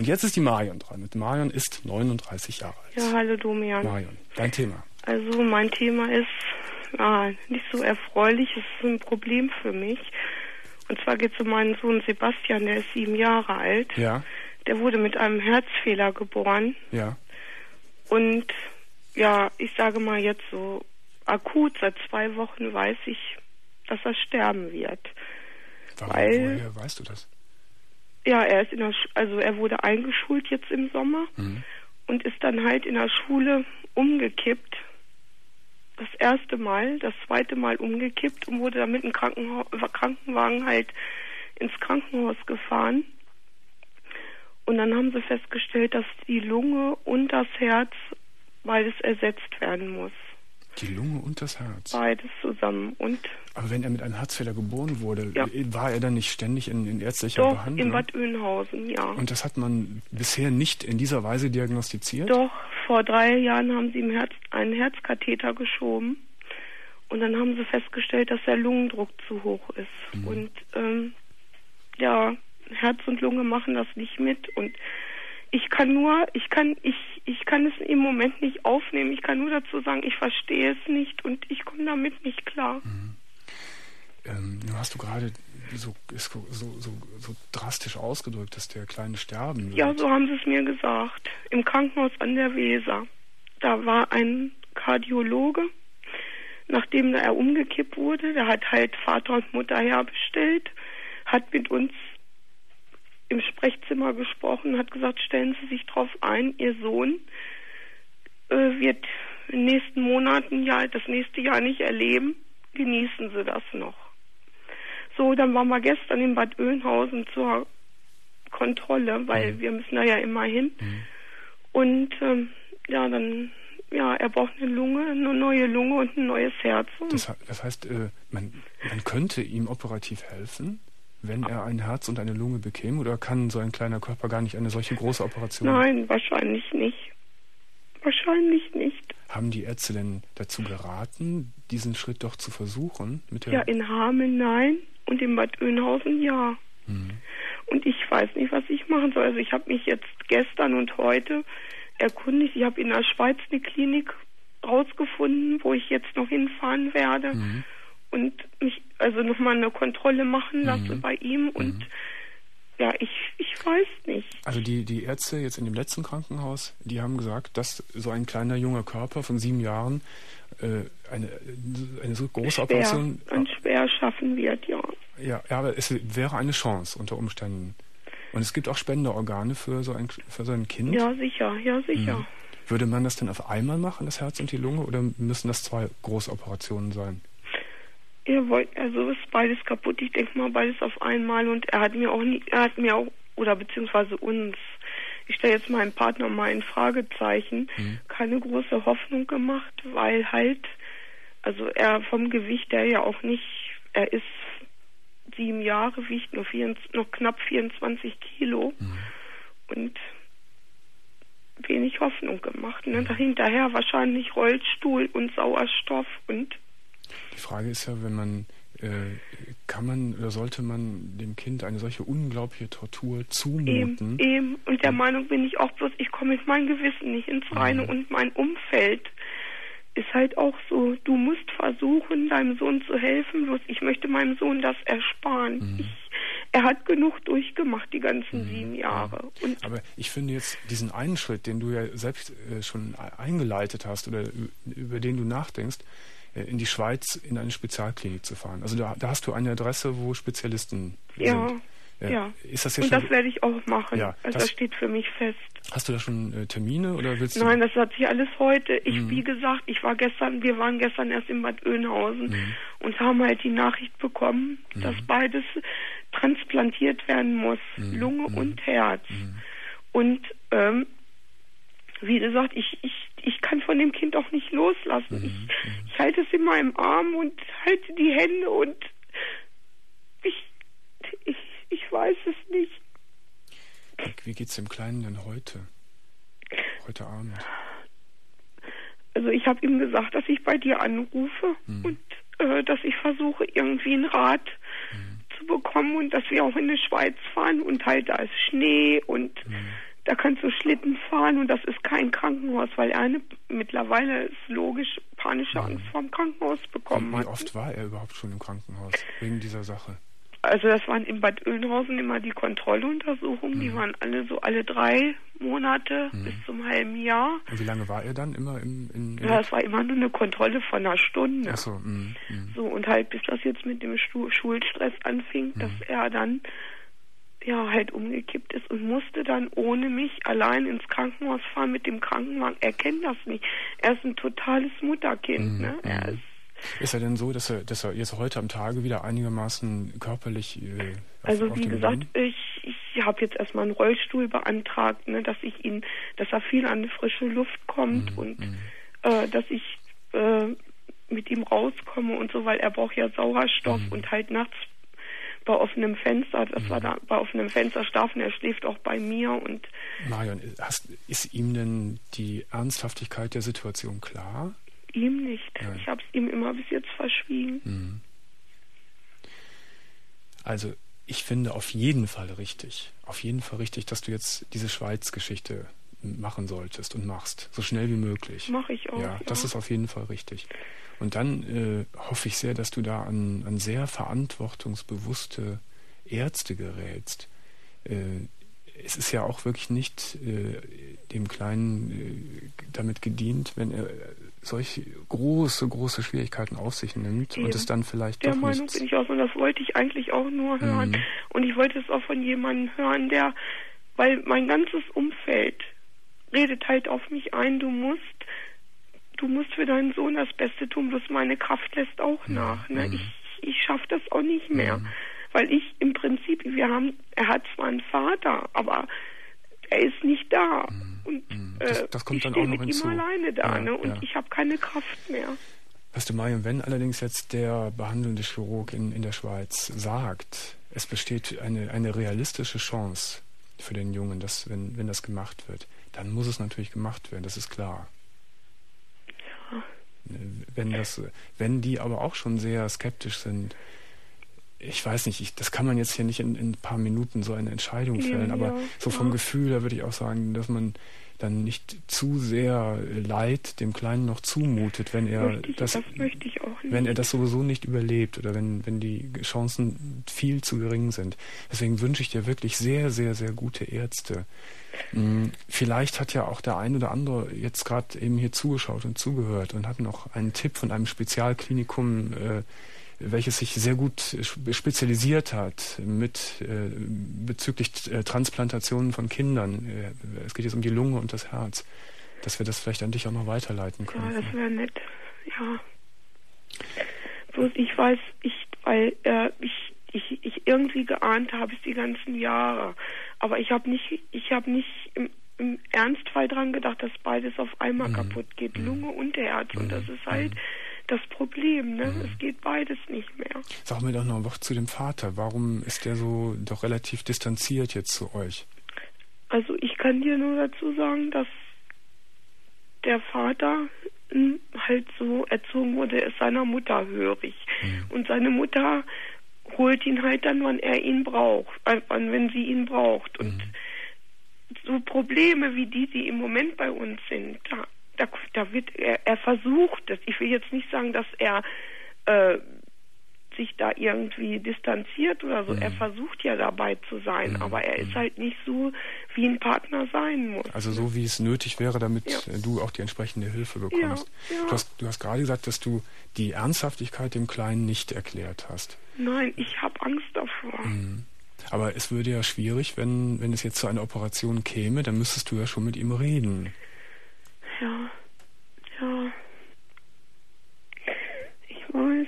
Und jetzt ist die Marion dran. Und Marion ist 39 Jahre alt. Ja, hallo Domian. Marion, dein Thema. Also mein Thema ist nicht so erfreulich, es ist ein Problem für mich. Und zwar geht es um meinen Sohn Sebastian, der ist 7 Jahre alt. Ja. Der wurde mit einem Herzfehler geboren. Ja. Und ja, ich sage mal jetzt so akut, seit 2 Wochen weiß ich, dass er sterben wird. Woher weißt du das? Ja, er ist er wurde eingeschult jetzt im Sommer und ist dann halt in der Schule umgekippt. Das erste Mal, das zweite Mal umgekippt und wurde dann mit einem Krankenwagen halt ins Krankenhaus gefahren. Und dann haben sie festgestellt, dass die Lunge und das Herz beides ersetzt werden muss. Die Lunge und das Herz? Beides zusammen. Aber wenn er mit einem Herzfehler geboren wurde, ja. War er dann nicht ständig in ärztlicher Behandlung? Doch, in Bad Oeynhausen, ja. Und das hat man bisher nicht in dieser Weise diagnostiziert? Doch, vor 3 Jahren haben sie ihm einen Herzkatheter geschoben. Und dann haben sie festgestellt, dass der Lungendruck zu hoch ist. Und Herz und Lunge machen das nicht mit. Und ich kann es im Moment nicht aufnehmen. Ich kann nur dazu sagen, ich verstehe es nicht und ich komme damit nicht klar. Nun hast du gerade so drastisch ausgedrückt, dass der Kleine sterben wird. Ja, so haben sie es mir gesagt. Im Krankenhaus an der Weser. Da war ein Kardiologe, nachdem er umgekippt wurde, der hat halt Vater und Mutter herbestellt, hat mit uns im Sprechzimmer gesprochen, hat gesagt, stellen Sie sich drauf ein, Ihr Sohn wird in den nächsten Monaten das nächste Jahr nicht erleben, genießen Sie das noch. So, dann waren wir gestern in Bad Oeynhausen zur Kontrolle, weil wir müssen da ja immer hin. Und er braucht eine neue Lunge und ein neues Herz. Das heißt, man könnte ihm operativ helfen, wenn er ein Herz und eine Lunge bekäme, oder kann so ein kleiner Körper gar nicht eine solche große Operation? Nein, wahrscheinlich nicht. Wahrscheinlich nicht. Haben die Ärzte denn dazu geraten, diesen Schritt doch zu versuchen? In Hameln nein und in Bad Oeynhausen ja. Und ich weiß nicht, was ich machen soll. Also ich habe mich jetzt gestern und heute erkundigt. Ich habe in der Schweiz eine Klinik rausgefunden, wo ich jetzt noch hinfahren werde. Und mich nochmal eine Kontrolle machen lasse bei ihm und ich weiß nicht. Also die Ärzte jetzt in dem letzten Krankenhaus, die haben gesagt, dass so ein kleiner junger Körper von 7 Jahren eine so große Operation schwer schaffen wird, ja. Ja, aber es wäre eine Chance unter Umständen. Und es gibt auch Spenderorgane für so ein Kind. Ja, sicher. Würde man das denn auf einmal machen, das Herz und die Lunge, oder müssen das 2 große Operationen sein? Ist beides kaputt. Ich denke mal beides auf einmal und er hat mir auch, oder beziehungsweise uns, ich stelle jetzt meinen Partner mal in Fragezeichen, keine große Hoffnung gemacht, weil halt, er vom Gewicht, er ist 7 Jahre, wiegt noch knapp 24 Kilo und wenig Hoffnung gemacht. Ne? Dahinterher wahrscheinlich Rollstuhl und Sauerstoff und die Frage ist ja, wenn man, sollte man dem Kind eine solche unglaubliche Tortur zumuten? Eben. Und der Meinung bin ich auch bloß, ich komme mit meinem Gewissen nicht ins Reine und mein Umfeld ist halt auch so, du musst versuchen, deinem Sohn zu helfen, bloß ich möchte meinem Sohn das ersparen. Er hat genug durchgemacht, die ganzen 7 Jahre. Aber ich finde jetzt diesen einen Schritt, den du ja selbst schon eingeleitet hast oder über den du nachdenkst, in die Schweiz in eine Spezialklinik zu fahren. Also da hast du eine Adresse, wo Spezialisten sind. Ja. Ist das jetzt und das werde ich auch machen. Ja, das steht für mich fest. Hast du da schon Termine oder willst du? Nein, das hat sich alles heute. Wie gesagt, wir waren gestern erst in Bad Oeynhausen und haben halt die Nachricht bekommen, dass beides transplantiert werden muss. Lunge und Herz. Und wie gesagt, ich kann von dem Kind auch nicht loslassen. Ich halte es in meinem Arm und halte die Hände und ich weiß es nicht. Wie geht's dem Kleinen denn heute Abend? Also ich habe ihm gesagt, dass ich bei dir anrufe und dass ich versuche, irgendwie einen Rat zu bekommen und dass wir auch in die Schweiz fahren und halt da ist Schnee und kannst du Schlitten fahren und das ist kein Krankenhaus, weil er mittlerweile ist logisch panische Angst vorm Krankenhaus bekommen hat. Wie oft war er überhaupt schon im Krankenhaus wegen dieser Sache? Also das waren in Bad Oeynhausen immer die Kontrolluntersuchungen, die waren alle 3 Monate bis zum halben Jahr. Und wie lange war er dann immer Ja, es war immer nur eine Kontrolle von einer Stunde. Ach so, so, und halt bis das jetzt mit dem Schulstress anfing, dass er dann ja halt umgekippt ist und musste dann ohne mich allein ins Krankenhaus fahren mit dem Krankenwagen. Er kennt das nicht. Er ist ein totales Mutterkind, ne? Ist er denn so, dass er jetzt heute am Tage wieder einigermaßen körperlich also wie gesagt, ich habe jetzt erstmal einen Rollstuhl beantragt, ne, dass er viel an die frische Luft kommt und dass ich mit ihm rauskomme und so, weil er braucht ja Sauerstoff und halt nachts bei offenem Fenster, das war da bei offenem Fenster schlafen, er schläft auch bei mir. Und Marion, ist ihm denn die Ernsthaftigkeit der Situation klar? Ihm nicht. Ja. Ich habe es ihm immer bis jetzt verschwiegen. Also ich finde auf jeden Fall richtig, dass du jetzt diese Schweiz-Geschichte machen solltest und machst, so schnell wie möglich. Mache ich auch. Ja, das ist auf jeden Fall richtig. Und dann hoffe ich sehr, dass du da an sehr verantwortungsbewusste Ärzte gerätst. Es ist ja auch wirklich nicht dem Kleinen damit gedient, wenn er solche große Schwierigkeiten auf sich nimmt und es dann vielleicht der doch Meinung nichts... bin ich auch, und das wollte ich eigentlich auch nur hören. Und ich wollte es auch von jemandem hören, weil mein ganzes Umfeld redet halt auf mich ein, du musst für deinen Sohn das Beste tun, bloß meine Kraft lässt auch nach. Ne? Ich schaffe das auch nicht mehr. Weil ich im Prinzip, er hat zwar einen Vater, aber er ist nicht da. Und das kommt ich dann stehe auch noch mit hinzu. ihm alleine da, Ja, ne? Und ich habe keine Kraft mehr. Weißt du, Marion, wenn allerdings jetzt der behandelnde Chirurg in der Schweiz sagt, es besteht eine realistische Chance für den Jungen, dass, wenn das gemacht wird, dann muss es natürlich gemacht werden, das ist klar. Ja. Wenn die aber auch schon sehr skeptisch sind, ich weiß nicht, das kann man jetzt hier nicht in ein paar Minuten so eine Entscheidung fällen, aber so vom Gefühl, da würde ich auch sagen, dass man dann nicht zu sehr Leid dem Kleinen noch zumutet, wenn er das möchte ich auch nicht. Wenn er das sowieso nicht überlebt oder wenn die Chancen viel zu gering sind. Deswegen wünsche ich dir wirklich sehr, sehr, sehr gute Ärzte. Vielleicht hat ja auch der ein oder andere jetzt gerade eben hier zugeschaut und zugehört und hat noch einen Tipp von einem Spezialklinikum, welches sich sehr gut spezialisiert hat bezüglich Transplantationen von Kindern. Es geht jetzt um die Lunge und das Herz. Dass wir das vielleicht an dich auch noch weiterleiten können. Ja, das wäre nett. Ja. Bloß ich weiß, weil ich irgendwie geahnt habe es die ganzen Jahre. Aber ich habe nicht im Ernstfall dran gedacht, dass beides auf einmal kaputt geht. Lunge und Herz. Und das ist halt das Problem, ne? Es geht beides nicht mehr. Sag mir doch noch ein Wort zu dem Vater. Warum ist der so doch relativ distanziert jetzt zu euch? Also ich kann dir nur dazu sagen, dass der Vater halt so erzogen wurde, er ist seiner Mutter hörig. Und seine Mutter holt ihn halt dann, wann er ihn braucht, wenn sie ihn braucht. Und so Probleme wie die im Moment bei uns sind, da wird er versucht es. Ich will jetzt nicht sagen, dass er sich da irgendwie distanziert oder so. Er versucht ja dabei zu sein, aber er ist halt nicht so, wie ein Partner sein muss. Also so, wie es nötig wäre, damit du auch die entsprechende Hilfe bekommst. Ja. Du hast gerade gesagt, dass du die Ernsthaftigkeit dem Kleinen nicht erklärt hast. Nein, ich habe Angst davor. Aber es würde ja schwierig, wenn es jetzt zu einer Operation käme, dann müsstest du ja schon mit ihm reden. Ja. Ich weiß.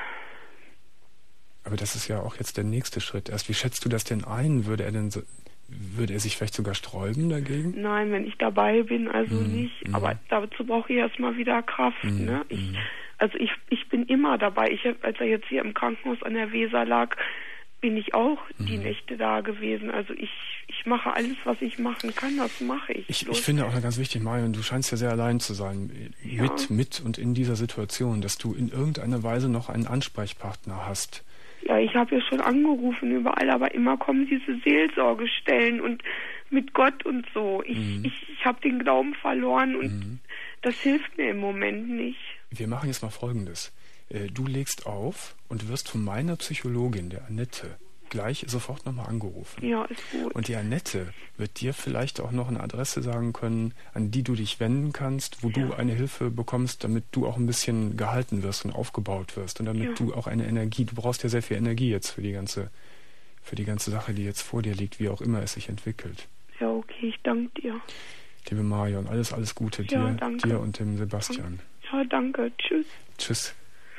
Aber das ist ja auch jetzt der nächste Schritt. Erst, wie schätzt du das denn ein? Würde er sich vielleicht sogar sträuben dagegen? Nein, wenn ich dabei bin, also nicht. Aber dazu brauche ich erstmal wieder Kraft. Ne? Ich bin immer dabei. Als er jetzt hier im Krankenhaus an der Weser lag, bin ich auch die Nächte da gewesen. Also ich mache alles, was ich machen kann, das mache ich. Ich finde auch ganz wichtig, Marion, du scheinst ja sehr allein zu sein, mit und in dieser Situation, dass du in irgendeiner Weise noch einen Ansprechpartner hast. Ja, ich habe ja schon angerufen überall, aber immer kommen diese Seelsorgestellen und mit Gott und so. Ich habe den Glauben verloren und das hilft mir im Moment nicht. Wir machen jetzt mal Folgendes. Du legst auf und wirst von meiner Psychologin, der Annette, gleich sofort nochmal angerufen. Ja, ist gut. Und die Annette wird dir vielleicht auch noch eine Adresse sagen können, an die du dich wenden kannst, wo du eine Hilfe bekommst, damit du auch ein bisschen gehalten wirst und aufgebaut wirst und damit du auch eine Energie, du brauchst ja sehr viel Energie jetzt für die ganze Sache, die jetzt vor dir liegt, wie auch immer es sich entwickelt. Ja, okay, ich danke dir. Liebe Marion, alles Gute dir und dem Sebastian. Ja, danke. Tschüss. Tschüss.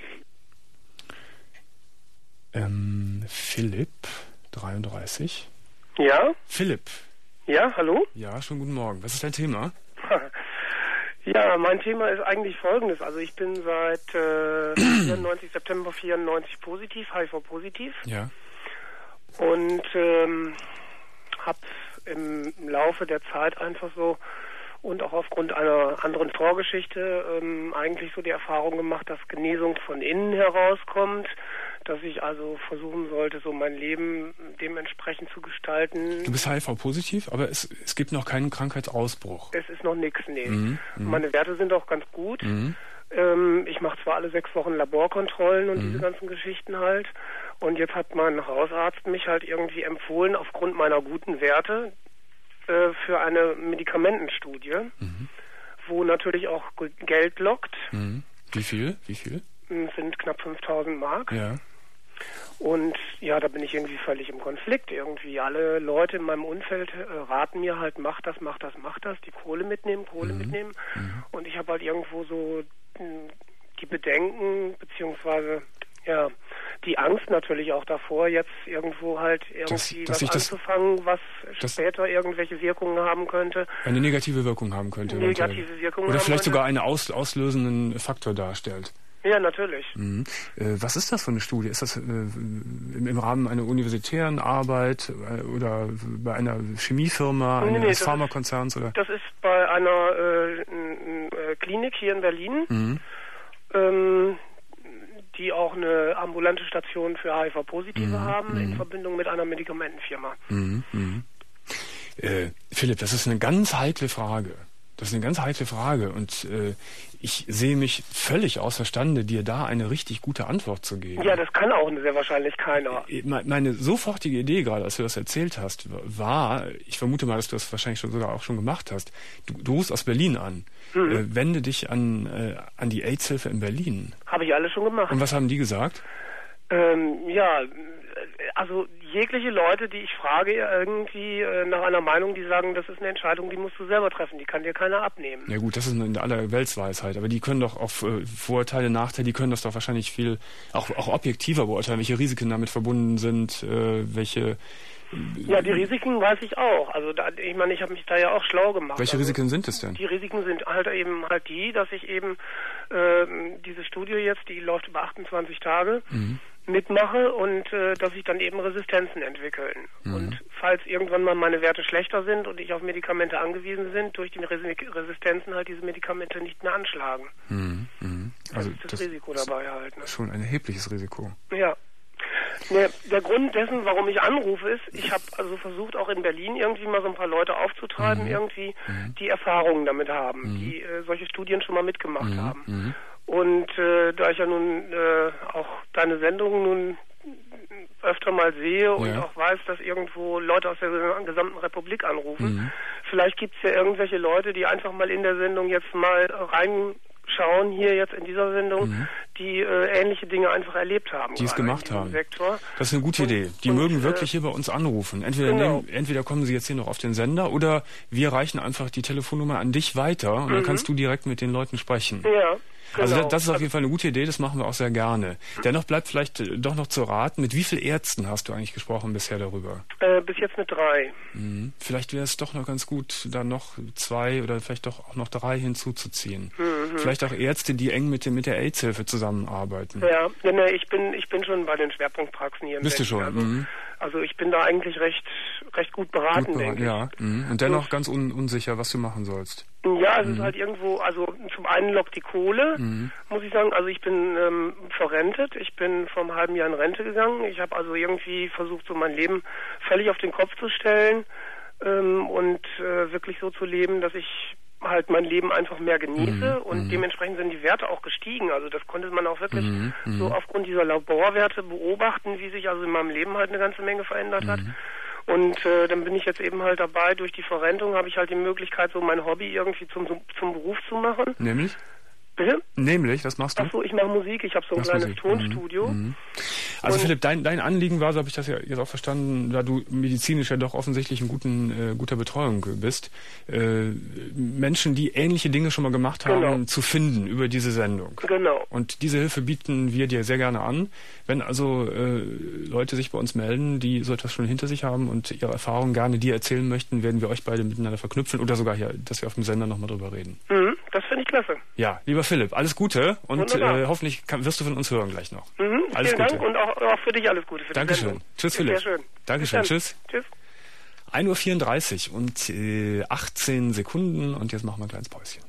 Philipp, 33. Ja? Philipp. Ja, hallo? Ja, schönen guten Morgen. Was ist dein Thema? Ja, mein Thema ist eigentlich folgendes. Also ich bin seit September 94 positiv, HIV-positiv. Ja. Und habe im Laufe der Zeit einfach so und auch aufgrund einer anderen Vorgeschichte eigentlich so die Erfahrung gemacht, dass Genesung von innen herauskommt, dass ich also versuchen sollte, so mein Leben dementsprechend zu gestalten. Du bist HIV-positiv, aber es gibt noch keinen Krankheitsausbruch. Es ist noch nichts, nee. Meine Werte sind auch ganz gut. Ich mache zwar alle 6 Wochen Laborkontrollen und diese ganzen Geschichten halt. Und jetzt hat mein Hausarzt mich halt irgendwie empfohlen, aufgrund meiner guten Werte, für eine Medikamentenstudie, wo natürlich auch Geld lockt. Wie viel? Es sind knapp 5.000 Mark. Ja. Und ja, da bin ich irgendwie völlig im Konflikt. Irgendwie alle Leute in meinem Umfeld raten mir halt, mach das, die Kohle mitnehmen. Und ich habe halt irgendwo so die Bedenken, beziehungsweise ja, die Angst natürlich auch davor, jetzt irgendwo halt irgendwie was anzufangen, was später irgendwelche Wirkungen haben könnte. Eine negative Wirkung haben könnte. Negative Wirkungen oder vielleicht könnte. Sogar einen auslösenden Faktor darstellt. Ja, natürlich. Was ist das für eine Studie? Ist das im Rahmen einer universitären Arbeit oder bei einer Chemiefirma, eines Pharmakonzerns? Das ist bei einer Klinik hier in Berlin, die auch eine ambulante Station für HIV-Positive haben, in Verbindung mit einer Medikamentenfirma. Philipp, das ist eine ganz heikle Frage. Und ich sehe mich völlig außerstande, dir da eine richtig gute Antwort zu geben. Ja, das kann auch sehr wahrscheinlich keiner. Meine sofortige Idee gerade, als du das erzählt hast, war, ich vermute mal, dass du das wahrscheinlich sogar auch schon gemacht hast, du rufst aus Berlin an. Wende dich an die AIDS-Hilfe in Berlin. Habe ich alles schon gemacht. Und was haben die gesagt? Ja, also jegliche Leute, die ich frage, irgendwie nach einer Meinung, die sagen, das ist eine Entscheidung, die musst du selber treffen, die kann dir keiner abnehmen. Ja gut, das ist eine Allerweltsweisheit, aber die können doch auf Vorurteile, Nachteile, die können das doch wahrscheinlich viel auch objektiver beurteilen, welche Risiken damit verbunden sind, welche... Ja, die Risiken weiß ich auch. Also ich meine, ich habe mich da ja auch schlau gemacht. Welche Risiken sind es denn? Die Risiken sind halt die, dass ich eben diese Studie jetzt, die läuft über 28 Tage, mitmache und dass sich dann eben Resistenzen entwickeln. Und falls irgendwann mal meine Werte schlechter sind und ich auf Medikamente angewiesen bin, durch die Resistenzen halt diese Medikamente nicht mehr anschlagen. Also das Risiko dabei halt. Ne? Schon ein erhebliches Risiko. Ja. Der Grund dessen, warum ich anrufe, ist, ich habe also versucht, auch in Berlin irgendwie mal so ein paar Leute aufzutreiben, irgendwie, die Erfahrungen damit haben, die solche Studien schon mal mitgemacht haben. Und da ich ja nun auch deine Sendung nun öfter mal sehe und auch weiß, dass irgendwo Leute aus der gesamten Republik anrufen, vielleicht gibt es ja irgendwelche Leute, die einfach mal in der Sendung jetzt mal reinschauen, hier jetzt in dieser Sendung, die ähnliche Dinge einfach erlebt haben. Die es gemacht haben. Sektor. Das ist eine gute Idee. Die mögen wirklich hier bei uns anrufen. Entweder kommen sie jetzt hier noch auf den Sender oder wir reichen einfach die Telefonnummer an dich weiter und dann kannst du direkt mit den Leuten sprechen. Ja. Also Genau. das ist auf jeden Fall eine gute Idee, das machen wir auch sehr gerne. Dennoch bleibt vielleicht doch noch zu raten, mit wie vielen Ärzten hast du eigentlich gesprochen bisher darüber? Bis jetzt mit 3. Vielleicht wäre es doch noch ganz gut, da noch 2 oder vielleicht doch auch noch 3 hinzuzuziehen. Vielleicht auch Ärzte, die eng mit der AIDS-Hilfe zusammenarbeiten. Ja, ich bin schon bei den Schwerpunktpraxen hier im Bist du schon? Also ich bin da eigentlich recht gut beraten, denke ich. Ja. Und dennoch ganz unsicher, was du machen sollst. Ja, es ist halt irgendwo, also zum einen lockt die Kohle, muss ich sagen. Also ich bin verrentet, ich bin vor einem halben Jahr in Rente gegangen. Ich habe also irgendwie versucht, so mein Leben völlig auf den Kopf zu stellen. und wirklich so zu leben, dass ich halt mein Leben einfach mehr genieße und dementsprechend sind die Werte auch gestiegen. Also das konnte man auch wirklich so aufgrund dieser Laborwerte beobachten, wie sich also in meinem Leben halt eine ganze Menge verändert hat. Und dann bin ich jetzt eben halt dabei, durch die Verrentung habe ich halt die Möglichkeit, so mein Hobby irgendwie zum Beruf zu machen. Nämlich? Bitte? Nämlich, was machst du? Achso, ich mache Musik, ich habe so ein kleines Musik. Tonstudio. Also Philipp, dein Anliegen war, so habe ich das ja jetzt auch verstanden, da du medizinisch ja doch offensichtlich in guter Betreuung bist, Menschen, die ähnliche Dinge schon mal gemacht haben, zu finden über diese Sendung. Genau. Und diese Hilfe bieten wir dir sehr gerne an. Wenn also Leute sich bei uns melden, die so etwas schon hinter sich haben und ihre Erfahrungen gerne dir erzählen möchten, werden wir euch beide miteinander verknüpfen oder sogar hier, dass wir auf dem Sender nochmal drüber reden. Das finde ich klasse. Ja, lieber Philipp, alles Gute und hoffentlich wirst du von uns hören gleich noch. Alles Vielen Gute. Dank und auch für dich alles Gute. Für Dankeschön. Tschüss, Philipp. Sehr schön. Dankeschön. Tschüss. Tschüss. 1:34 Uhr und 18 Sekunden und jetzt machen wir ein kleines Päuschen.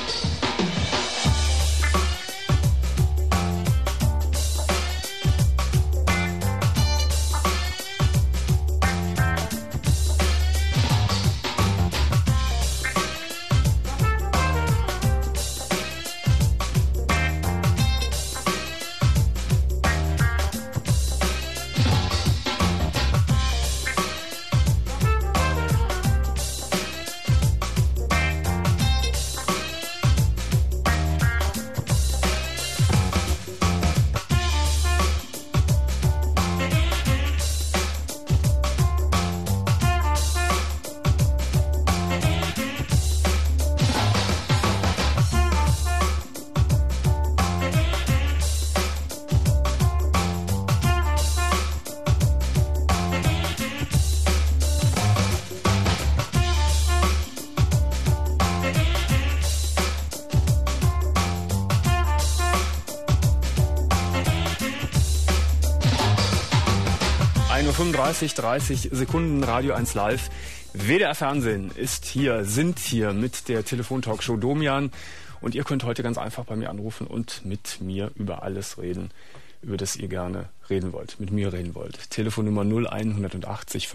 Nur 30 Sekunden, Radio 1 Live. WDR Fernsehen sind hier mit der Telefontalkshow Domian. Und ihr könnt heute ganz einfach bei mir anrufen und mit mir über alles reden, über das ihr gerne reden wollt, mit mir reden wollt. Telefonnummer 0180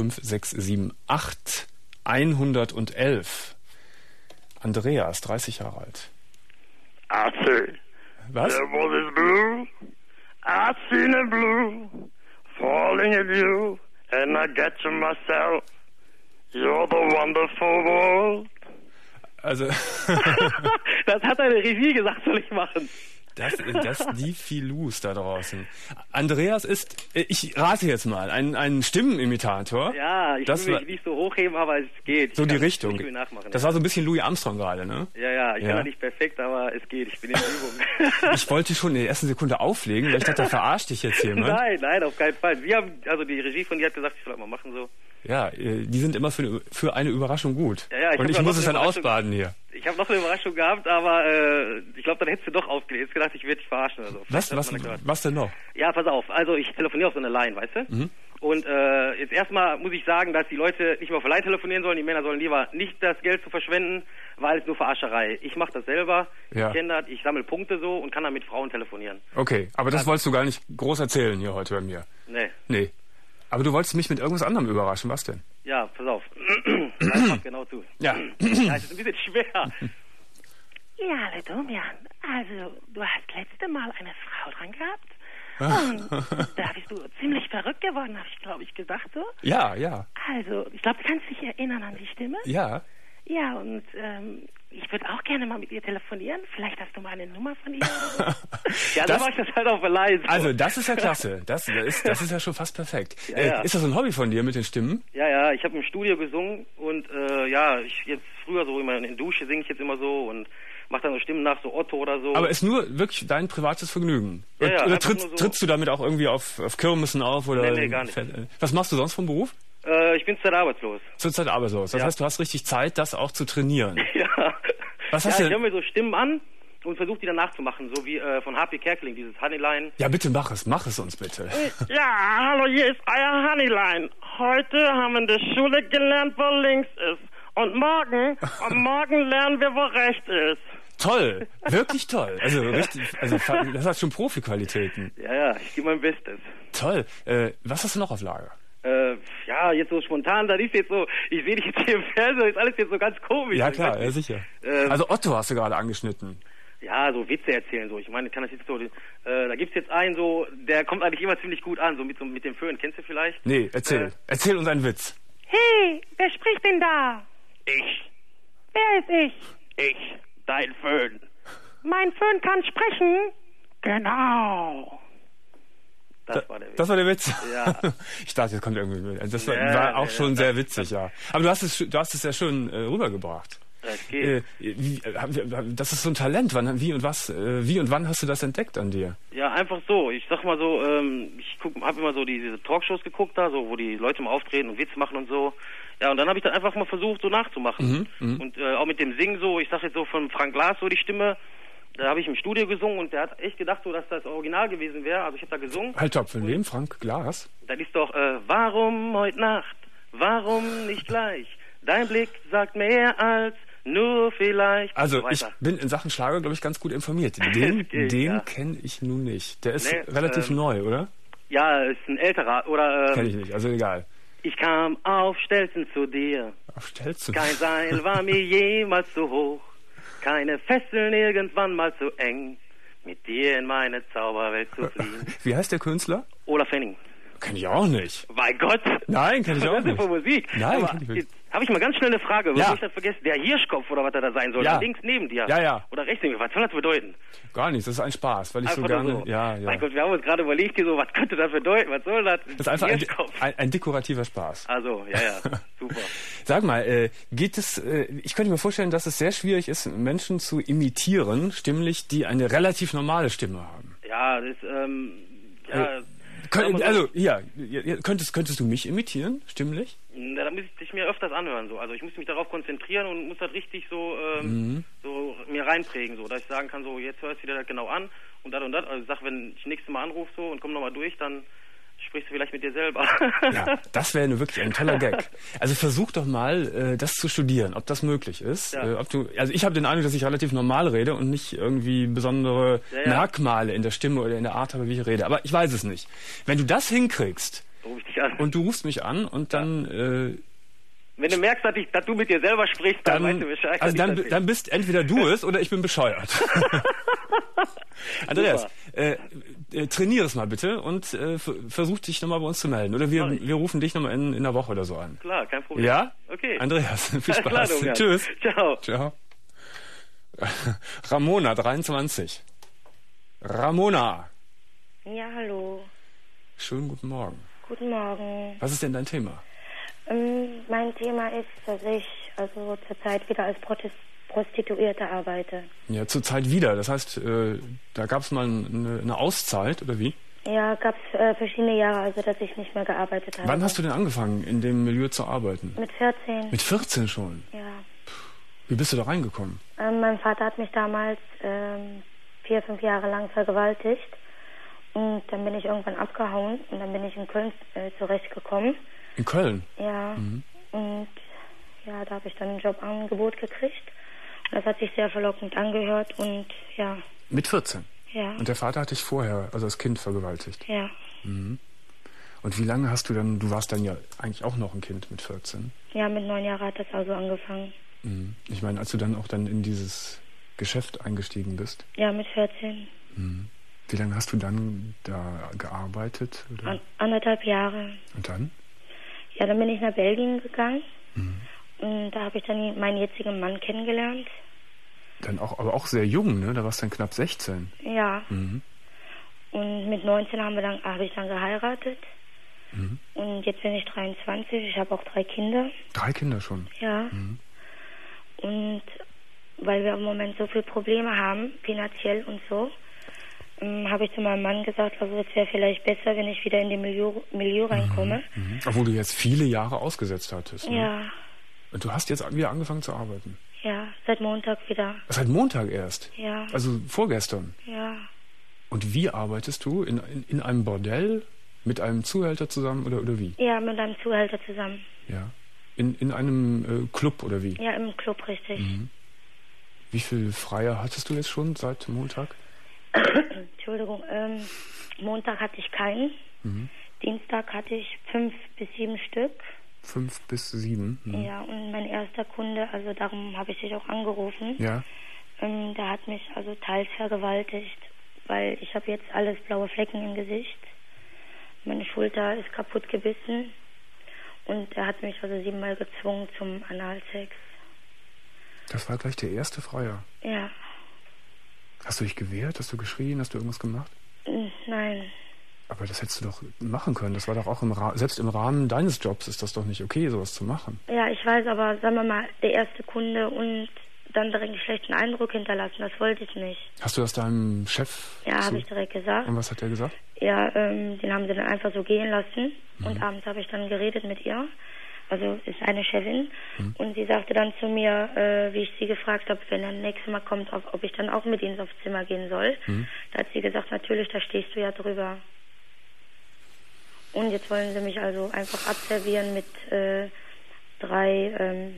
5678 111. Andreas, 30 Jahre alt. I see. Was? There was this blue. I seen it blue. Falling at you, and I get to myself. You're the wonderful world. Also. Das hat eine Regie gesagt, soll ich machen. Das die Filus da draußen. Andreas ist, ich rate jetzt mal, ein Stimmenimitator. Ja, ich will mich nicht so hochheben, aber es geht. So die Richtung. Ich will nachmachen, das war so ein bisschen Louis Armstrong gerade, ne? Ja, ich kann ja nicht perfekt, aber es geht. Ich bin in Übung. Ich wollte schon in der ersten Sekunde auflegen, weil ich dachte, verarscht dich jetzt jemand. Nein, auf keinen Fall. Also die Regie von dir hat gesagt, ich soll das mal machen so. Ja, die sind immer für eine Überraschung gut. Ja, und ich muss es dann ausbaden hier. Ich habe noch eine Überraschung gehabt, aber ich glaube, dann hättest du doch aufgelegt. Jetzt gedacht, ich werde dich verarschen oder so. Was denn noch? Ja, pass auf. Also ich telefoniere auf so eine Line, weißt du? Und jetzt erstmal muss ich sagen, dass die Leute nicht mehr auf der Line telefonieren sollen. Die Männer sollen lieber nicht das Geld zu verschwenden, weil es nur Verarscherei. Ich mache das selber. Ja. Ich kenne das. Ich sammle Punkte so und kann dann mit Frauen telefonieren. Okay, aber das wolltest du gar nicht groß erzählen hier heute bei mir. Nee. Aber du wolltest mich mit irgendwas anderem überraschen. Was denn? Ja, pass auf. Einfach genau zu. Ja. Es ist ein bisschen schwer. Ja, hallo Domian. Also, du hast letzte Mal eine Frau dran gehabt. Und da bist du ziemlich verrückt geworden, habe ich, glaube ich, gesagt so. Ja. Also, ich glaube, du kannst dich erinnern an die Stimme. Ja. Ja, und ich würde auch gerne mal mit ihr telefonieren. Vielleicht hast du mal eine Nummer von ihr oder so. Ja, dann mach ich das halt auf leise. Also, das ist ja klasse. Das ist ja schon fast perfekt. Ja. Ist das so ein Hobby von dir mit den Stimmen? Ja, ich habe im Studio gesungen und ich jetzt früher so immer in der Dusche singe ich jetzt immer so und mache dann so Stimmen nach, so Otto oder so. Aber ist nur wirklich dein privates Vergnügen? Ja, oder trittst du damit auch irgendwie auf Kirmessen auf? Oder Nee, gar nicht. Was machst du sonst vom Beruf? Ich bin zurzeit arbeitslos. Zurzeit arbeitslos. Das heißt, du hast richtig Zeit, das auch zu trainieren. Ja. Was hast du? Ich höre mir so Stimmen an und versuche die dann nachzumachen, so wie von H.P. Kerkeling, dieses Honeyline. Ja, bitte mach es uns bitte. Ja, hallo, hier ist euer Honeyline. Heute haben wir in der Schule gelernt, wo links ist. Und morgen lernen wir, wo rechts ist. Toll, wirklich toll. Also das hat schon Profiqualitäten. Ja, ich gebe mein Bestes. Toll. Was hast du noch auf Lager? Ja, jetzt so spontan, das ist jetzt so, ich sehe dich jetzt hier im Fernsehen, ist alles jetzt so ganz komisch. Ja klar, ja sicher. Also Otto hast du gerade angeschnitten. Ja, so Witze erzählen so. Ich meine, kann das jetzt so, da gibt's jetzt einen so, der kommt eigentlich immer ziemlich gut an, so mit dem Föhn. Kennst du vielleicht? Nee, erzähl. Erzähl uns einen Witz. Hey, wer spricht denn da? Ich. Wer ist ich? Ich. Dein Föhn. Mein Föhn kann sprechen? Genau. Das war der Witz. Das war der Witz? Ja. Ich dachte, jetzt kommt irgendwie... Das war auch schon sehr witzig, ja. Aber du hast es ja schön rübergebracht. Das geht. Das ist so ein Talent. Wie und wann hast du das entdeckt an dir? Ja, einfach so. Ich sag mal so, ich habe immer so diese Talkshows geguckt da, so wo die Leute mal auftreten und Witz machen und so. Ja, und dann habe ich dann einfach mal versucht, so nachzumachen. Und auch mit dem Singen so, ich sag jetzt so von Frank Glas so die Stimme, da habe ich im Studio gesungen und der hat echt gedacht, so dass das Original gewesen wäre. Also ich habe da gesungen. Halt, stopp, von wem? Frank Glas? Das ist doch, warum heute Nacht, warum nicht gleich? Dein Blick sagt mehr als nur vielleicht. Also ich bin in Sachen Schlager, glaube ich, ganz gut informiert. Den kenne ich nun nicht. Der ist relativ neu, oder? Ja, ist ein älterer, oder? Kenne ich nicht, also egal. Ich kam auf Stelzen zu dir. Auf Stelzen? Kein Seil war mir jemals so hoch. Keine Fesseln irgendwann mal zu eng. Mit dir in meine Zauberwelt zu fliehen. Wie heißt der Künstler? Olaf Henning. Kenn ich auch nicht. Mein Gott. Nein, kenn ich auch nicht. Das ist von Musik. Nein, kenn ich nicht. Habe ich mal ganz schnell eine Frage, bevor ich das vergesse. Der Hirschkopf oder was da sein soll, links neben dir. Ja. Oder rechts neben dir. Was soll das bedeuten? Gar nichts, das ist ein Spaß, weil ich einfach so gerne... So. Ja. Mein Gott, wir haben uns gerade überlegt, hier so, was könnte das bedeuten? Was soll das? Das ist einfach ein dekorativer Spaß. Also, ja, super. Sag mal, geht es... ich könnte mir vorstellen, dass es sehr schwierig ist, Menschen zu imitieren, stimmlich, die eine relativ normale Stimme haben. Ja, das also, könntest du mich imitieren, stimmlich? Da muss ich mir öfters anhören, so. Also ich muss mich darauf konzentrieren und muss das richtig so, so mir reinprägen, so, dass ich sagen kann, so, jetzt hörst du dir das genau an und das und das. Also ich sag, wenn ich nächstes Mal anrufe so und komm nochmal durch, dann sprichst du vielleicht mit dir selber. Ja, das wäre wirklich ein toller Gag. Also versuch doch mal, das zu studieren, ob das möglich ist. Ja. Also ich habe den Eindruck, dass ich relativ normal rede und nicht irgendwie besondere Merkmale in der Stimme oder in der Art habe, wie ich rede. Aber ich weiß es nicht. Wenn du das hinkriegst ruf ich dich an. und du rufst mich an und dann... wenn du merkst, dass du mit dir selber sprichst, dann weißt du Bescheid. Also dann bist entweder du es oder ich bin bescheuert. Andreas, trainiere es mal bitte und versuch dich nochmal bei uns zu melden. Oder wir rufen dich nochmal in einer Woche oder so an. Klar, kein Problem. Ja? Okay. Andreas, viel Spaß. Klar, Tschüss. Ciao. Ramona, 23. Ramona. Ja, hallo. Schönen guten Morgen. Guten Morgen. Was ist denn dein Thema? Mein Thema ist, dass ich also zurzeit wieder als Prostituierte arbeite. Ja, zurzeit wieder. Das heißt, da gab es mal eine Auszeit, oder wie? Ja, gab es verschiedene Jahre, also dass ich nicht mehr gearbeitet habe. Wann hast du denn angefangen, in dem Milieu zu arbeiten? Mit 14. Mit 14 schon? Ja. Wie bist du da reingekommen? Mein Vater hat mich damals 4-5 Jahre lang vergewaltigt. Und dann bin ich irgendwann abgehauen und dann bin ich in Köln zurechtgekommen. In Köln? Ja. Und ja, da habe ich dann ein Jobangebot gekriegt. Und das hat sich sehr verlockend angehört und ja. Mit 14? Ja. Und der Vater hat dich vorher, also als Kind, vergewaltigt? Ja. Und wie lange hast du dann, du warst dann ja eigentlich auch noch ein Kind mit 14? Ja, mit 9 Jahren hat das also angefangen. Ich meine, als du dann auch in dieses Geschäft eingestiegen bist? Ja, mit 14. Wie lange hast du dann da gearbeitet? Oder? 1,5 Jahre. Und dann? Ja, dann bin ich nach Belgien gegangen. Und da habe ich dann meinen jetzigen Mann kennengelernt. Dann aber auch sehr jung, ne? Da warst du dann knapp 16. Ja. Und mit 19 habe ich dann geheiratet. Und jetzt bin ich 23. Ich habe auch 3 Kinder. 3 Kinder schon? Ja. Und weil wir im Moment so viele Probleme haben, finanziell und so, habe ich zu meinem Mann gesagt, also es wäre vielleicht besser, wenn ich wieder in den Milieu reinkomme. Obwohl du jetzt viele Jahre ausgesetzt hattest. Ne? Ja. Und du hast jetzt wieder angefangen zu arbeiten? Ja, seit Montag wieder. Seit Montag erst? Ja. Also vorgestern? Ja. Und wie arbeitest du? In einem Bordell? Mit einem Zuhälter zusammen oder wie? Ja, mit einem Zuhälter zusammen. Ja. In einem Club oder wie? Ja, im Club, richtig. Wie viel Freier hattest du jetzt schon seit Montag? Entschuldigung, Montag hatte ich keinen. Dienstag hatte ich 5 bis 7 Stück. 5 bis 7? Ja, und mein erster Kunde, also darum habe ich dich auch angerufen. Ja. Der hat mich also teils vergewaltigt, weil ich habe jetzt alles blaue Flecken im Gesicht. Meine Schulter ist kaputt gebissen und er hat mich also 7-mal gezwungen zum Analsex. Das war gleich der erste Freier? Ja. Hast du dich gewehrt? Hast du geschrien? Hast du irgendwas gemacht? Nein. Aber das hättest du doch machen können. Das war doch auch selbst im Rahmen deines Jobs ist das doch nicht okay, sowas zu machen. Ja, ich weiß, aber sagen wir mal, der erste Kunde und dann direkt einen schlechten Eindruck hinterlassen, das wollte ich nicht. Hast du das deinem Chef? Ja, habe ich direkt gesagt. Und was hat der gesagt? Ja, den haben sie dann einfach so gehen lassen. Und abends habe ich dann geredet mit ihr. Also ist eine Chefin. Und sie sagte dann zu mir, wie ich sie gefragt habe, wenn er das nächste Mal kommt, ob ich dann auch mit ihnen aufs Zimmer gehen soll. Da hat sie gesagt, natürlich, da stehst du ja drüber. Und jetzt wollen sie mich also einfach abservieren mit 3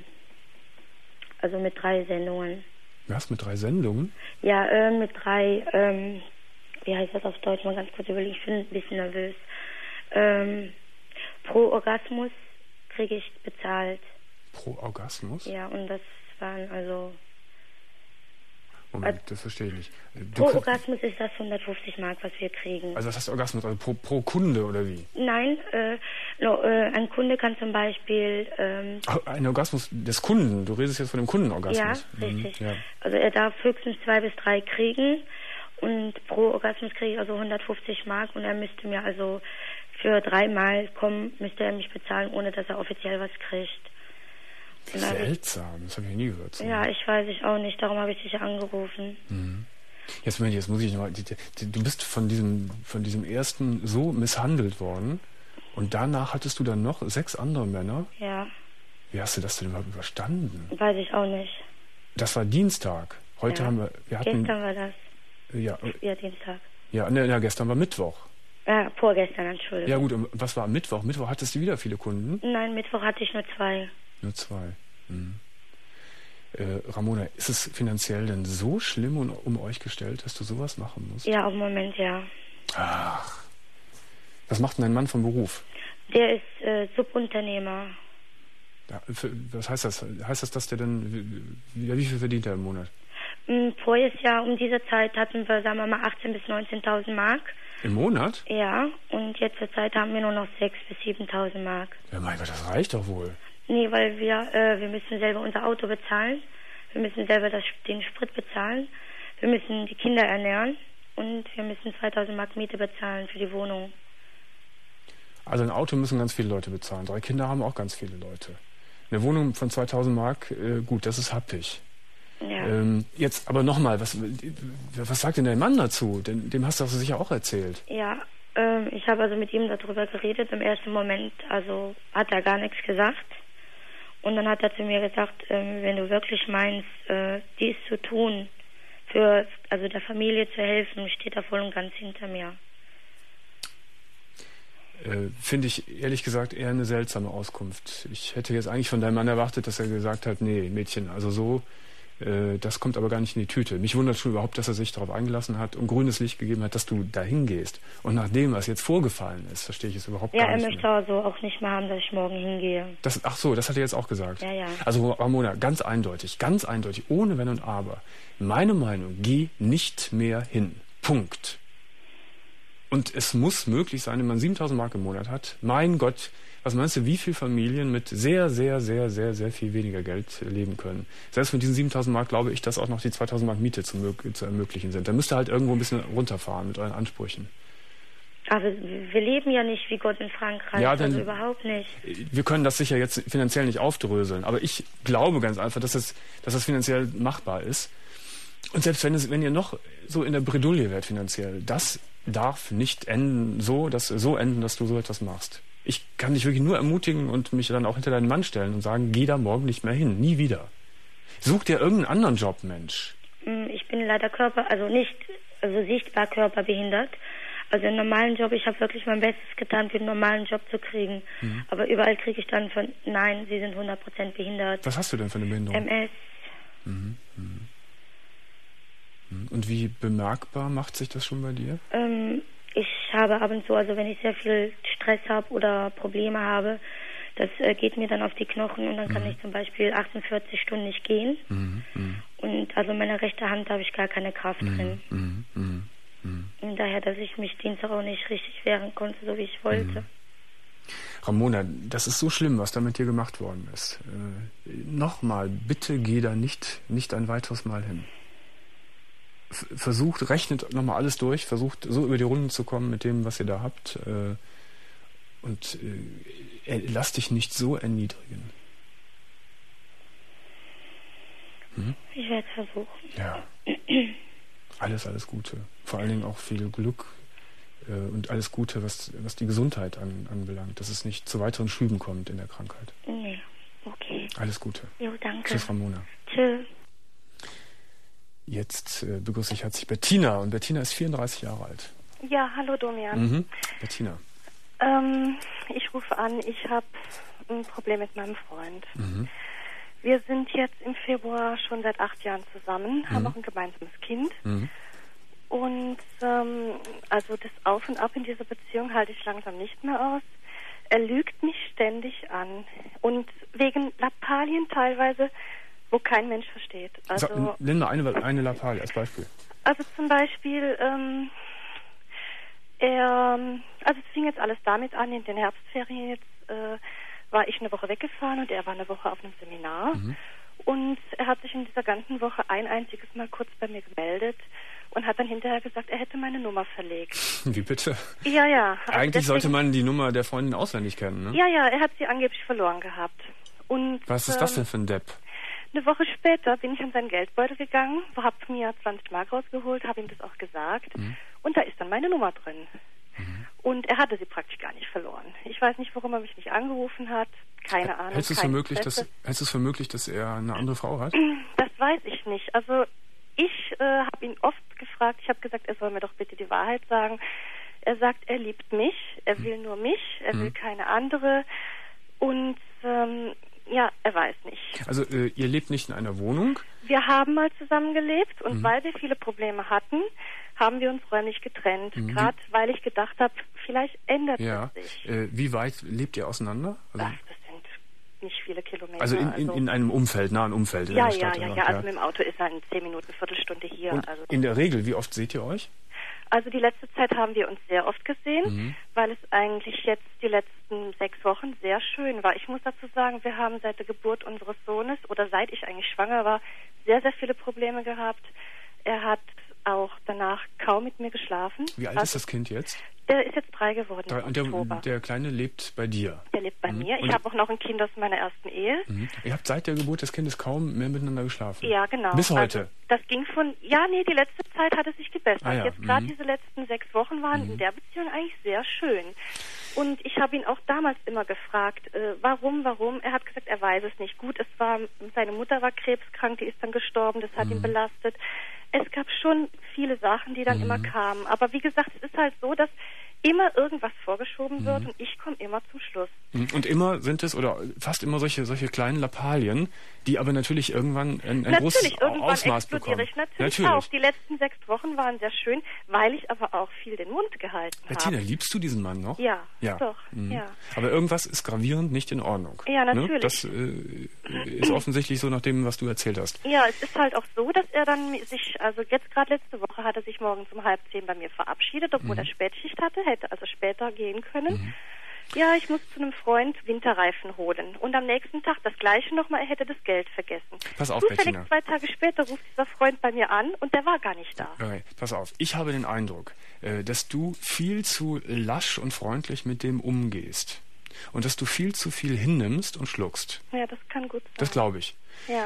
Sendungen. Was, mit 3 Sendungen? Ja, mit 3, wie heißt das auf Deutsch? Mal ganz kurz überlegen, ich bin ein bisschen nervös. Pro Orgasmus kriege ich bezahlt. Pro Orgasmus? Ja, und das waren also... Moment, das verstehe ich nicht. Pro Orgasmus ist das 150 Mark, was wir kriegen. Also was heißt Orgasmus? Also pro Kunde oder wie? Nein, ein Kunde kann zum Beispiel... ein Orgasmus des Kunden? Du redest jetzt von dem Kundenorgasmus. Ja, richtig. Ja. Also er darf höchstens 2 bis 3 kriegen und pro Orgasmus kriege ich also 150 Mark und er müsste mir also für 3 Mal kommen, müsste er mich bezahlen, ohne dass er offiziell was kriegt. Wie seltsam, das habe ich nie gehört. So. Ja, ich weiß auch nicht, darum habe ich dich angerufen. Jetzt muss ich nochmal, du bist von diesem ersten so misshandelt worden und danach hattest du dann noch 6 andere Männer? Ja. Wie hast du das denn überhaupt überstanden? Weiß ich auch nicht. Das war Dienstag. Heute haben wir hatten... Gestern war das. Ja, Dienstag. Ja, gestern war Mittwoch. Ja, vorgestern, Entschuldigung. Ja gut, und was war am Mittwoch? Mittwoch hattest du wieder viele Kunden? Nein, Mittwoch hatte ich nur 2. Nur 2. Ramona, ist es finanziell denn so schlimm um euch gestellt, dass du sowas machen musst? Ja, im Moment ja. Ach. Was macht denn dein Mann vom Beruf? Der ist Subunternehmer. Ja, was heißt das? Heißt das, dass der dann, wie viel verdient er im Monat? Voriges Jahr um diese Zeit hatten wir, sagen wir mal, 18.000 bis 19.000 Mark. Im Monat? Ja, und jetzt zur Zeit haben wir nur noch 6.000 bis 7.000 Mark. Ja, mein Gott, das reicht doch wohl. Nee, weil wir müssen selber unser Auto bezahlen, wir müssen selber den Sprit bezahlen, wir müssen die Kinder ernähren und wir müssen 2.000 Mark Miete bezahlen für die Wohnung. Also ein Auto müssen ganz viele Leute bezahlen. 3 Kinder haben auch ganz viele Leute. Eine Wohnung von 2.000 Mark, gut, das ist happig. Ja. Jetzt aber nochmal, was sagt denn dein Mann dazu? Dem hast du das sicher auch erzählt. Ja, ich habe also mit ihm darüber geredet. Im ersten Moment, also hat er gar nichts gesagt. Und dann hat er zu mir gesagt, wenn du wirklich meinst, dies zu tun, der Familie zu helfen, steht er voll und ganz hinter mir. Finde ich ehrlich gesagt eher eine seltsame Auskunft. Ich hätte jetzt eigentlich von deinem Mann erwartet, dass er gesagt hat, nee, Mädchen, also so, das kommt aber gar nicht in die Tüte. Mich wundert schon überhaupt, dass er sich darauf eingelassen hat und grünes Licht gegeben hat, dass du dahin gehst. Und nach dem, was jetzt vorgefallen ist, verstehe ich es überhaupt gar nicht. Ja, er möchte also auch nicht mehr haben, dass ich morgen hingehe. Ach so, das hat er jetzt auch gesagt. Ja. Also Ramona, ganz eindeutig, ohne Wenn und Aber. Meine Meinung, geh nicht mehr hin. Punkt. Und es muss möglich sein, wenn man 7.000 Mark im Monat hat. Mein Gott, was meinst du, wie viele Familien mit sehr, sehr, sehr, sehr, sehr viel weniger Geld leben können? Selbst mit diesen 7.000 Mark glaube ich, dass auch noch die 2.000 Mark Miete zu ermöglichen sind. Da müsst ihr halt irgendwo ein bisschen runterfahren mit euren Ansprüchen. Aber wir leben ja nicht wie Gott in Frankreich, ja, also überhaupt nicht. Wir können das sicher jetzt finanziell nicht aufdröseln, aber ich glaube ganz einfach, dass das finanziell machbar ist. Und selbst wenn ihr noch so in der Bredouille werdet finanziell, das darf nicht enden, dass du so etwas machst. Ich kann dich wirklich nur ermutigen und mich dann auch hinter deinen Mann stellen und sagen, geh da morgen nicht mehr hin, nie wieder. Such dir irgendeinen anderen Job, Mensch. Ich bin leider sichtbar körperbehindert. Also einen normalen Job, ich habe wirklich mein Bestes getan, für einen normalen Job zu kriegen. Aber überall kriege ich dann nein, Sie sind 100% behindert. Was hast du denn für eine Behinderung? MS. Und wie bemerkbar macht sich das schon bei dir? Ich habe ab und zu, also wenn ich sehr viel Stress habe oder Probleme habe, das geht mir dann auf die Knochen und dann kann ich zum Beispiel 48 Stunden nicht gehen. Und also meine rechte Hand habe ich gar keine Kraft drin. Und daher, dass ich mich Dienstag auch nicht richtig wehren konnte, so wie ich wollte. Ramona, das ist so schlimm, was da mit dir gemacht worden ist. Nochmal, bitte geh da nicht ein weiteres Mal hin. Versucht, rechnet nochmal alles durch, versucht so über die Runden zu kommen mit dem, was ihr da habt. Und lass dich nicht so erniedrigen. Ich werde es versuchen. Ja. Alles Gute. Vor allen Dingen auch viel Glück und alles Gute, was die Gesundheit anbelangt, dass es nicht zu weiteren Schüben kommt in der Krankheit. Nee, okay. Alles Gute. Jo, danke. Tschüss, Ramona. Tschüss. Jetzt begrüße ich herzlich Bettina. Und Bettina ist 34 Jahre alt. Ja, hallo Domian. Bettina. Ich rufe an, ich habe ein Problem mit meinem Freund. Wir sind jetzt im Februar schon seit 8 Jahren zusammen, haben auch ein gemeinsames Kind. Und also das Auf und Ab in dieser Beziehung halte ich langsam nicht mehr aus. Er lügt mich ständig an. Und wegen Lappalien teilweise, wo kein Mensch versteht. Also, nenn mal eine Lappalie als Beispiel. Also zum Beispiel, also es fing jetzt alles damit an, in den Herbstferien jetzt war ich eine Woche weggefahren und er war eine Woche auf einem Seminar. Und er hat sich in dieser ganzen Woche ein einziges Mal kurz bei mir gemeldet und hat dann hinterher gesagt, er hätte meine Nummer verlegt. Wie bitte? Ja. Also eigentlich sollte man die Nummer der Freundin auswendig kennen, ne? Ja, er hat sie angeblich verloren gehabt. Und was ist das denn für ein Depp? Eine Woche später bin ich an seinen Geldbeutel gegangen, habe mir 20 Mark rausgeholt, habe ihm das auch gesagt und da ist dann meine Nummer drin. Und er hatte sie praktisch gar nicht verloren. Ich weiß nicht, warum er mich nicht angerufen hat, keine Ahnung. Hältst du es für möglich, dass er eine andere Frau hat? Das weiß ich nicht. Also ich habe ihn oft gefragt, ich habe gesagt, er soll mir doch bitte die Wahrheit sagen. Er sagt, er liebt mich, er will nur mich, er will keine andere und ja, er weiß nicht. Also ihr lebt nicht in einer Wohnung? Wir haben mal zusammen gelebt und weil wir viele Probleme hatten, haben wir uns räumlich getrennt. Gerade weil ich gedacht habe, vielleicht ändert es sich. Wie weit lebt ihr auseinander? Also, das sind nicht viele Kilometer. Also in einem nahen Umfeld in der Stadt? Ja. Also mit dem Auto ist er in 10 Minuten, Viertelstunde hier. Und in der Regel, wie oft seht ihr euch? Also die letzte Zeit haben wir uns sehr oft gesehen, weil es eigentlich jetzt die letzten 6 Wochen sehr schön war. Ich muss dazu sagen, wir haben seit der Geburt unseres Sohnes oder seit ich eigentlich schwanger war, sehr, sehr viele Probleme gehabt. Er hat auch danach kaum mit mir geschlafen. Wie alt ist das Kind jetzt? Der ist jetzt 3 geworden. Und der Kleine lebt bei dir? Der lebt bei mir. Ich habe auch noch ein Kind aus meiner ersten Ehe. Ihr habt seit der Geburt des Kindes kaum mehr miteinander geschlafen? Ja, genau. Bis heute? Also, das ging die letzte Zeit hat es sich gebessert. Jetzt gerade diese letzten 6 Wochen waren in der Beziehung eigentlich sehr schön. Und ich habe ihn auch damals immer gefragt, warum? Er hat gesagt, er weiß es nicht. Gut, seine Mutter war krebskrank, die ist dann gestorben, das hat ihn belastet. Es gab schon viele Sachen, die dann immer kamen. Aber wie gesagt, es ist halt so, dass immer irgendwas vorgeschoben wird und ich komme immer zum Schluss. Und immer sind es, oder fast immer solche kleinen Lappalien, die aber natürlich irgendwann ein großes Ausmaß bekommen. Natürlich auch. Die letzten 6 Wochen waren sehr schön, weil ich aber auch viel den Mund gehalten habe. Bettina, liebst du diesen Mann noch? Ja. Doch. Ja. Aber irgendwas ist gravierend nicht in Ordnung. Ja, natürlich. Ne? Das ist offensichtlich so nach dem, was du erzählt hast. Ja, es ist halt auch so, dass er dann also jetzt gerade letzte Woche hat er sich morgens um 9:30 bei mir verabschiedet, obwohl er Spätschicht hatte, hätte also später gehen können. Ja, ich muss zu einem Freund Winterreifen holen. Und am nächsten Tag das Gleiche nochmal, er hätte das Geld vergessen. Pass auf, Zufällig Bettina. 2 Tage später ruft dieser Freund bei mir an und der war gar nicht da. Okay, pass auf. Ich habe den Eindruck, dass du viel zu lasch und freundlich mit dem umgehst. Und dass du viel zu viel hinnimmst und schluckst. Ja, das kann gut sein. Das glaube ich. Ja.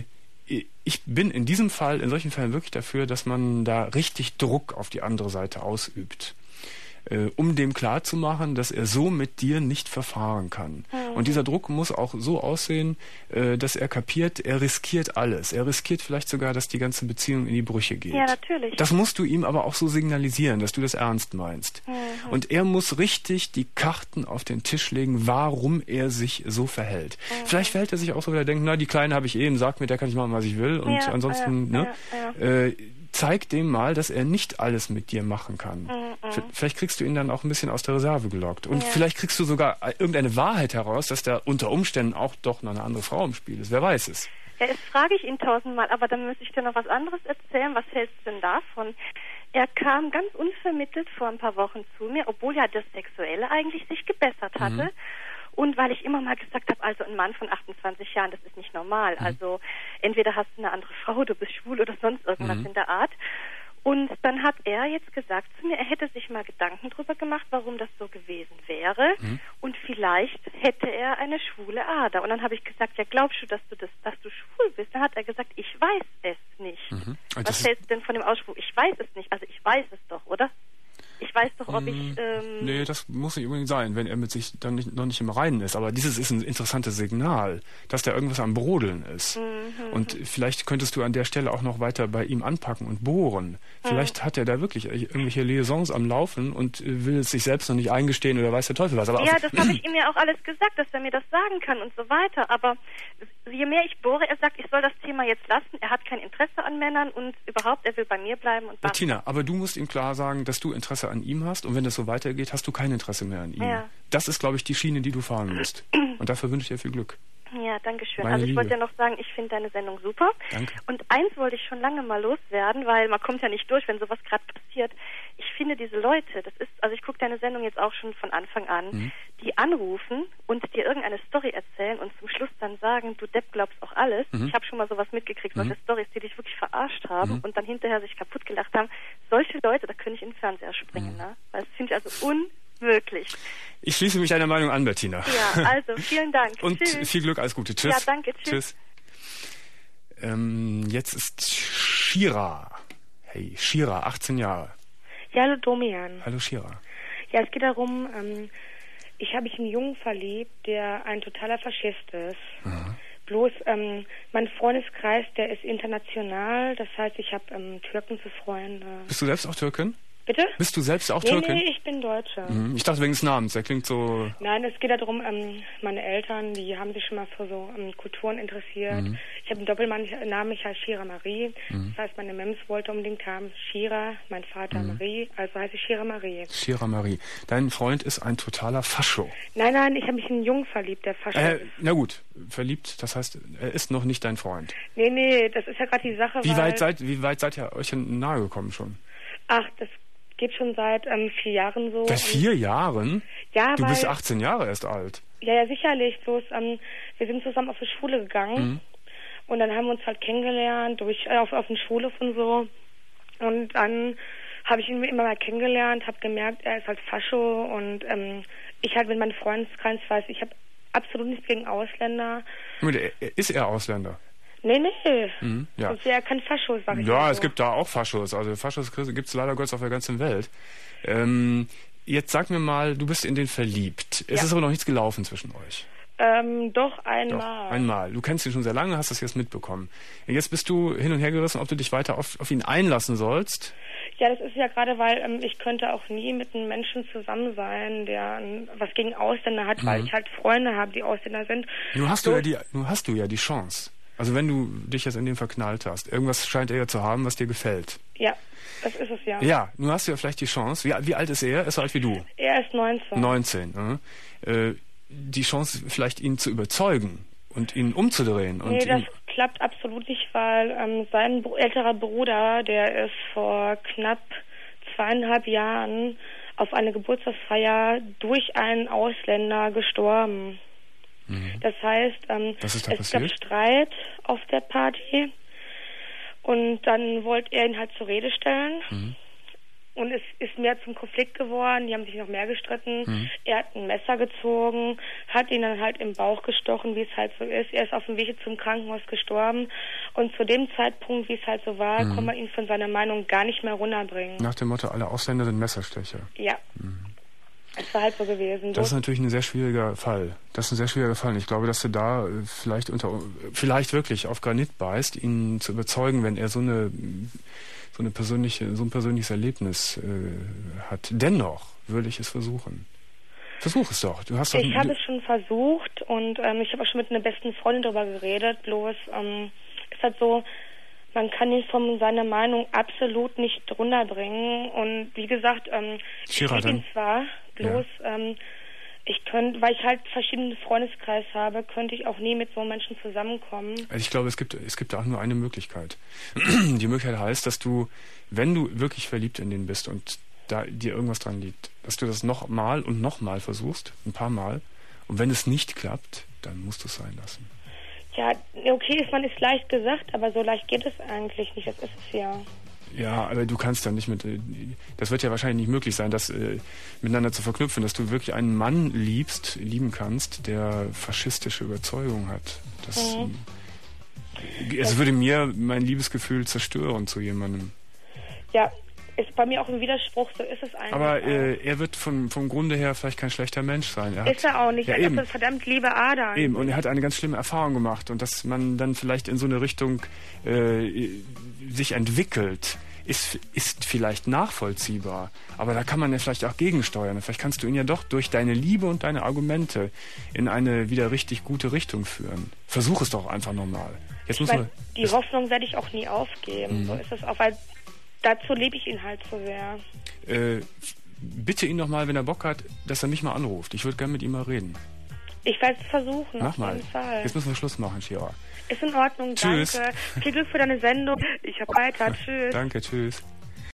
Ich bin in solchen Fällen wirklich dafür, dass man da richtig Druck auf die andere Seite ausübt. Um dem klarzumachen, dass er so mit dir nicht verfahren kann. Und dieser Druck muss auch so aussehen, dass er kapiert, er riskiert alles. Er riskiert vielleicht sogar, dass die ganze Beziehung in die Brüche geht. Ja, natürlich. Das musst du ihm aber auch so signalisieren, dass du das ernst meinst. Und er muss richtig die Karten auf den Tisch legen, warum er sich so verhält. Vielleicht verhält er sich auch so, weil er denkt, na, die Kleine habe ich eben, sag mir, der kann ich machen, was ich will. Und ansonsten, zeig dem mal, dass er nicht alles mit dir machen kann. Vielleicht kriegst du ihn dann auch ein bisschen aus der Reserve gelockt. Und vielleicht kriegst du sogar irgendeine Wahrheit heraus, dass da unter Umständen auch doch noch eine andere Frau im Spiel ist. Wer weiß es. Ja, jetzt frage ich ihn 1000-mal, aber dann müsste ich dir noch was anderes erzählen. Was hältst du denn davon? Er kam ganz unvermittelt vor ein paar Wochen zu mir, obwohl ja das Sexuelle eigentlich sich gebessert hatte. Und weil ich immer mal gesagt habe, also ein Mann von 28 Jahren, das ist nicht normal. Also entweder hast du eine andere Frau, du bist schwul oder sonst irgendwas in der Art. Und dann hat er jetzt gesagt zu mir, er hätte sich mal Gedanken drüber gemacht, warum das so gewesen wäre. Und vielleicht hätte er eine schwule Ader. Und dann habe ich gesagt, ja, glaubst du, dass du schwul bist? Dann hat er gesagt, ich weiß es nicht. Was hältst du denn von dem Ausspruch? Ich weiß es nicht. Also ich weiß es doch, oder? Ich weiß doch, ob ich... Nee, das muss nicht unbedingt sein, wenn er mit sich dann noch nicht im Reinen ist. Aber dieses ist ein interessantes Signal, dass da irgendwas am Brodeln ist. Und vielleicht könntest du an der Stelle auch noch weiter bei ihm anpacken und bohren. Vielleicht hat er da wirklich irgendwelche Liaisons am Laufen und will es sich selbst noch nicht eingestehen oder weiß der Teufel was. Aber ja, das habe ich ihm ja auch alles gesagt, dass er mir das sagen kann und so weiter. Aber je mehr ich bohre, er sagt, ich soll das Thema jetzt lassen. Er hat kein Interesse an Männern und überhaupt, er will bei mir bleiben. Und Tina, aber du musst ihm klar sagen, dass du Interesse an ihm hast und wenn das so weitergeht, hast du kein Interesse mehr an ihm. Ja. Das ist, glaube ich, die Schiene, die du fahren musst. Und dafür wünsche ich dir viel Glück. Ja, danke schön. Also ich wollte ja noch sagen, ich finde deine Sendung super. Danke. Und eins wollte ich schon lange mal loswerden, weil man kommt ja nicht durch, wenn sowas gerade passiert. Ich finde diese Leute, also ich gucke deine Sendung jetzt auch schon von Anfang an, die anrufen und dir irgendeine Story erzählen und zum Schluss dann sagen, du Depp glaubst auch alles. Ich habe schon mal sowas mitgekriegt, solche Storys, die dich wirklich verarscht haben und dann hinterher sich kaputt gelacht haben. Solche Leute, da könnte ich in den Fernseher springen, ne? Weil das finde ich also unmöglich. Ich schließe mich deiner Meinung an, Bettina. Ja, also vielen Dank. Und tschüss. Viel Glück, alles Gute. Tschüss. Ja, danke. Tschüss. Jetzt ist Shira. Hey, Shira, 18 Jahre. Ja, hallo Domian. Hallo Shira. Ja, es geht darum, ich habe mich in einen Jungen verliebt, der ein totaler Faschist ist. Bloß mein Freundeskreis, der ist international, das heißt, ich habe Türken für Freunde. Bist du selbst auch Türkin? Bitte? Bist du selbst auch Türkin? Nee, ich bin Deutsche. Ich dachte wegen des Namens, der klingt so... Nein, es geht darum, meine Eltern, die haben sich schon mal für so Kulturen interessiert. Ich habe einen Doppelnamen, ich heiße Shira Marie. Das heißt, meine Mems wollte unbedingt haben Shira, mein Vater Marie, also heiße ich Shira Marie. Shira Marie. Dein Freund ist ein totaler Fascho. Nein, ich habe mich in einen Jungen verliebt, der Fascho ist. Na gut, verliebt, das heißt, er ist noch nicht dein Freund. Nee, das ist ja gerade die Sache, Wie weit seid ihr euch nahe gekommen schon? Ach, das geht schon seit 4 Jahren so. Seit 4 Jahren? Ja, du bist 18 Jahre erst alt. Ja, sicherlich. Bloß, wir sind zusammen auf die Schule gegangen und dann haben wir uns halt kennengelernt auf den Schulhof und so. Und dann habe ich ihn immer mal kennengelernt, habe gemerkt, er ist halt Fascho und ich halt mit meinem Freundeskreis weiß, ich habe absolut nichts gegen Ausländer. Ist er Ausländer? Nee. Ja. Das wäre kein Faschos, sag ich mal. Ja, es gibt da auch Faschos. Also Faschos gibt es leider Gottes auf der ganzen Welt. Jetzt sag mir mal, du bist in den verliebt. Es ist aber noch nichts gelaufen zwischen euch. Doch, einmal. Doch, einmal. Du kennst ihn schon sehr lange, hast das jetzt mitbekommen. Jetzt bist du hin und her gerissen, ob du dich weiter auf ihn einlassen sollst. Ja, das ist ja gerade, weil ich könnte auch nie mit einem Menschen zusammen sein, der was gegen Ausländer hat, weil ich halt Freunde habe, die Ausländer sind. Nun hast du ja die Chance. Also wenn du dich jetzt in den verknallt hast, irgendwas scheint er ja zu haben, was dir gefällt. Ja, das ist es ja. Ja, nun hast du ja vielleicht die Chance. Wie alt ist er? Er ist so alt wie du. Er ist 19. 19. Die Chance, vielleicht ihn zu überzeugen und ihn umzudrehen. Nee, das klappt absolut nicht, weil sein älterer Bruder, der ist vor knapp 2,5 Jahren auf eine Geburtstagsfeier durch einen Ausländer gestorben. Das heißt, es gab Streit auf der Party und dann wollte er ihn halt zur Rede stellen und es ist mehr zum Konflikt geworden, die haben sich noch mehr gestritten. Er hat ein Messer gezogen, hat ihn dann halt im Bauch gestochen, wie es halt so ist. Er ist auf dem Weg zum Krankenhaus gestorben und zu dem Zeitpunkt, wie es halt so war, konnte man ihn von seiner Meinung gar nicht mehr runterbringen. Nach dem Motto, alle Ausländer sind Messerstecher. Ja. Es war halt so gewesen. Das ist natürlich ein sehr schwieriger Fall. Ich glaube, dass du da vielleicht wirklich auf Granit beißt, ihn zu überzeugen, wenn er so ein persönliches Erlebnis hat. Dennoch würde ich es versuchen. Versuch es doch. Ich habe es schon versucht und ich habe auch schon mit einer besten Freundin darüber geredet. Bloß ist halt so, man kann ihn von seiner Meinung absolut nicht runterbringen. Und wie gesagt, ich liebe ihn zwar, bloß weil ich halt verschiedene Freundeskreis habe, könnte ich auch nie mit so Menschen zusammenkommen. Ich glaube, es gibt auch nur eine Möglichkeit. Die Möglichkeit heißt, dass du, wenn du wirklich verliebt in den bist und da dir irgendwas dran liegt, dass du das nochmal und nochmal versuchst, ein paar Mal. Und wenn es nicht klappt, dann musst du es sein lassen. Ja, okay, ist leicht gesagt, aber so leicht geht es eigentlich nicht. Das ist es ja. Ja, aber du kannst dann nicht das wird ja wahrscheinlich nicht möglich sein, das miteinander zu verknüpfen, dass du wirklich einen Mann lieben kannst, der faschistische Überzeugung hat. Es würde mir mein Liebesgefühl zerstören zu jemandem. Ja, ist bei mir auch ein Widerspruch, so ist es eigentlich. Aber er wird vom Grunde her vielleicht kein schlechter Mensch sein. Ist er auch nicht. Ja, er hat das verdammt liebe Ader. Eben, und er hat eine ganz schlimme Erfahrung gemacht. Und dass man dann vielleicht in so eine Richtung sich entwickelt, ist vielleicht nachvollziehbar. Aber da kann man ja vielleicht auch gegensteuern. Vielleicht kannst du ihn ja doch durch deine Liebe und deine Argumente in eine wieder richtig gute Richtung führen. Versuch es doch einfach nochmal. Die Hoffnung werde ich auch nie aufgeben. So ist es auch, weil dazu liebe ich ihn halt so sehr. Bitte ihn noch mal, wenn er Bock hat, dass er mich mal anruft. Ich würde gerne mit ihm mal reden. Ich werde es versuchen. Mach mal. Jetzt müssen wir Schluss machen, Chiara. Ist in Ordnung, tschüss. Danke. Viel Glück für deine Sendung. Ich habe weiter. Tschüss. Danke, tschüss.